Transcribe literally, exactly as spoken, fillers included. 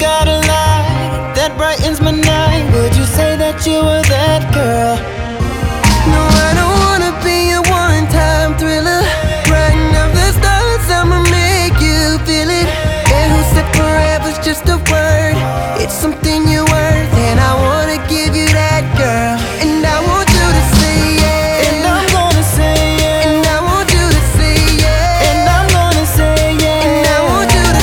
got a light that brightens my night. Would you say that you were that girl?